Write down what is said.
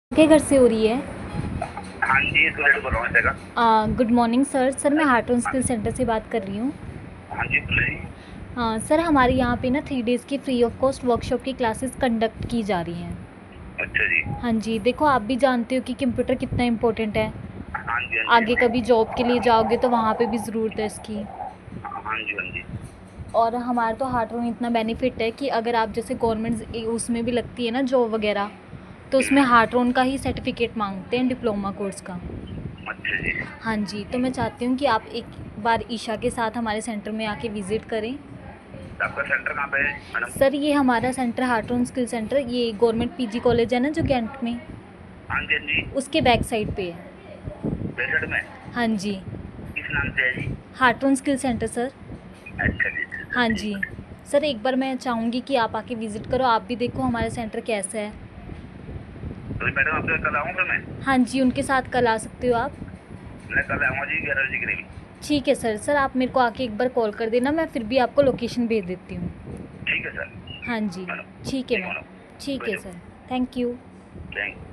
के घर से हो रही है। हाँ जी, सुरेश बोल रहा हूँ का। Good morning sir. सर मैं हार्ट ऑन स्किल सेंटर से बात कर रही हूँ। हाँ जी, बोलिए। सर हमारे यहाँ पे ना 3 डेज़ की फ्री ऑफ कॉस्ट वर्कशॉप की क्लासेस कंडक्ट की जा रही हैं। अच्छा जी। हाँ जी, देखो आप भी जानते हो कि कंप्यूटर कितना इम्पोर्टेंट है। हाँ जी, हाँ आगे जी। कभी जॉब के लिए जाओगे तो वहाँ पे भी ज़रूरत है इसकी। हाँ जी, हाँ जी। और हमारा तो हार्ट ऑन इतना बेनिफिट है कि अगर आप जैसे गवर्नमेंट उसमें भी लगती है ना जॉब वगैरह, तो उसमें हार्ट ऑन का ही सर्टिफिकेट मांगते हैं, डिप्लोमा कोर्स का। अच्छा जी। हाँ जी, तो मैं चाहती हूँ कि आप एक बार ईशा के साथ हमारे सेंटर में आके विज़िट करें। तो आपका सेंटर कहाँ पे है मैडम? सर ये हमारा centre heart on skill centre, ये गवर्नमेंट पीजी कॉलेज है ना जो कैंट में, हाँ जी, हाँ जी। उसके बैक साइड पे है। बेसठ में? हाँ जी, किस नाम से है जी? Heart on skill centre sir. अच्छा जी, अच्छा अच्छा, हाँ ठीक जी है। सर, एक बार मैं चाहूँगी कि आप आके विज़िट करो, आप भी देखो हमारा सेंटर कैसा है। तो मैडम आपके कल आऊँ फिर मैं? हाँ जी, उनके साथ कल आ सकते हो आप। मैं कल आऊँगा जी 11 बजे के करीब। ठीक है सर। सर आप मेरे को आके एक बार कॉल कर देना, मैं फिर भी आपको लोकेशन भेज देती हूँ। ठीक है सर। हाँ जी, मैडम ठीक है ठीक है मैम। मैडम। ठीक है भेजो। सर। Thank you. थैंक